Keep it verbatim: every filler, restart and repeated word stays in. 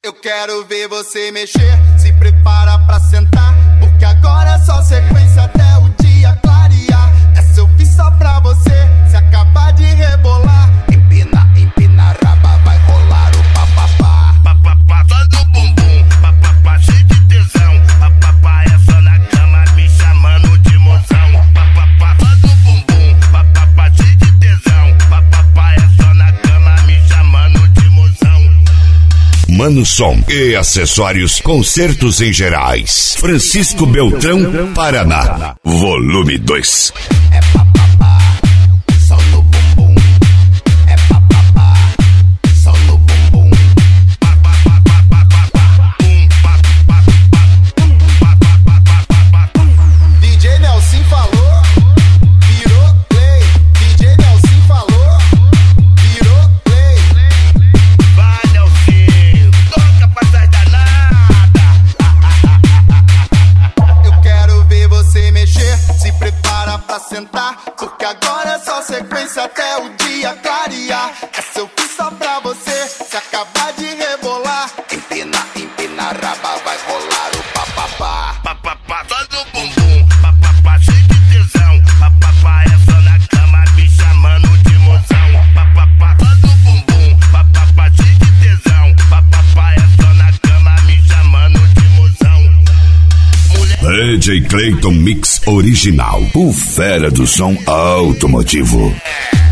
Eu quero ver você mexer, se prepara pra sentar, porque agora é só sequência até o dia clarear. Essa eu fiz só pra você, se acabar de rebolar. Empina, empina, raba, vai rolar o papapá. Papapá, só do bumbum, papapá cheio de tesão. Papapá é só na cama me chamando de mozão. Papapá, só do bumbum, papapá cheio de tesão. Papapá é só na cama me chamando de mozão. Mano Som e acessórios, concertos em gerais. Francisco Beltrão, Paraná. Volume dois. É papapá, só no bumbum. É papapá, só no bumbum. D J Nelson falou, virou play. D J Nelson falou, virou play. Vai, Nelson, toca pra trás danada. Eu quero ver você mexer, se prepara pra sentar, porque agora é só sequência até o dia clarear. Essa eu fiz só pra você, se acabar de rebolar. Empina, empina, raba, vai rolar o papapá. Papapá, só do bumbum, papapá cheio de tesão. Papapá é só na cama me chamando de mozão. Papapá, só do bumbum, papapá cheio de tesão. Papapá é só na cama me chamando de mozão. Mulher... D J Clayton Mix Original, o fera do som automotivo.